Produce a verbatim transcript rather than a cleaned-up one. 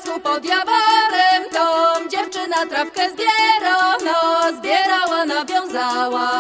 lasku pod jaworem, tom dziewczyna trawkę zbiera, no zbierała, nawiązała.